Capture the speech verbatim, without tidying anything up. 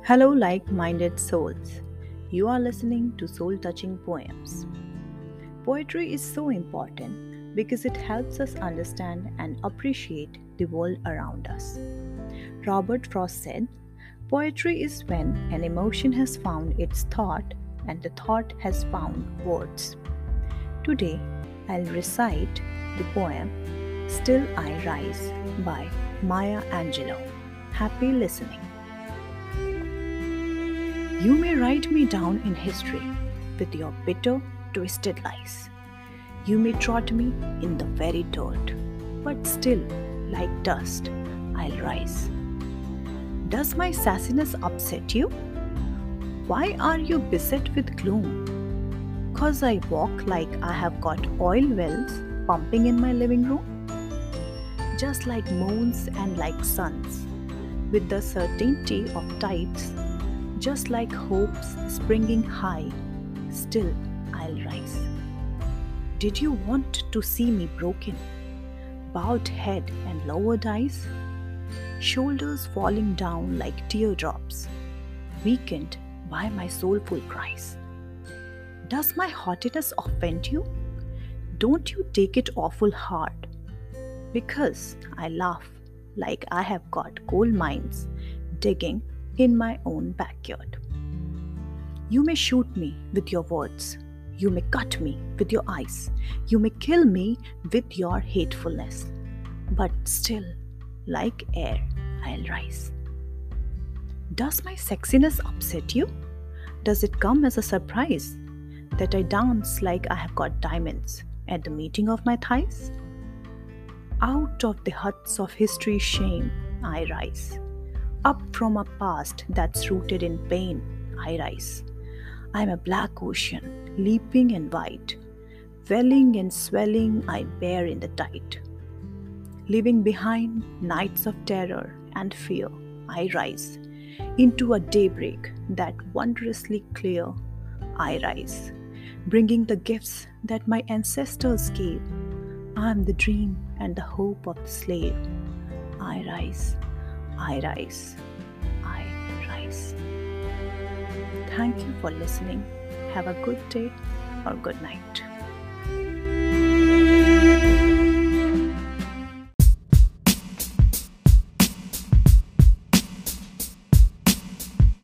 Hello, like minded souls. You are listening to soul touching poems. Poetry is so important because it helps us understand and appreciate the world around us. Robert Frost said, "Poetry is when an emotion has found its thought and the thought has found words." Today, I'll recite the poem Still I Rise by Maya Angelou. Happy listening. You may write me down in history with your bitter, twisted lies. You may trot me in the very dirt, but still, like dust, I'll rise. Does my sassiness upset you? Why are you beset with gloom? 'Cause I walk like I have got oil wells pumping in my living room? Just like moons and like suns, with the certainty of tides, just like hopes springing high, still I'll rise. Did you want to see me broken, bowed head and lowered eyes, shoulders falling down like teardrops, weakened by my soulful cries? Does my haughtiness offend you? Don't you take it awful hard, because I laugh like I have got coal mines digging in my own backyard. You may shoot me with your words. You may cut me with your eyes. You may kill me with your hatefulness. But still, like air, I'll rise. Does my sexiness upset you? Does it come as a surprise that I dance like I have got diamonds at the meeting of my thighs? Out of the huts of history's shame, I rise. Up from a past that's rooted in pain, I rise. I'm a black ocean, leaping and wide. Welling and swelling, I bear in the tide. Leaving behind nights of terror and fear, I rise. Into a daybreak that wondrously clear, I rise. Bringing the gifts that my ancestors gave. I am the dream and the hope of the slave. I rise. I rise, I rise. Thank you for listening. Have a good day or good night.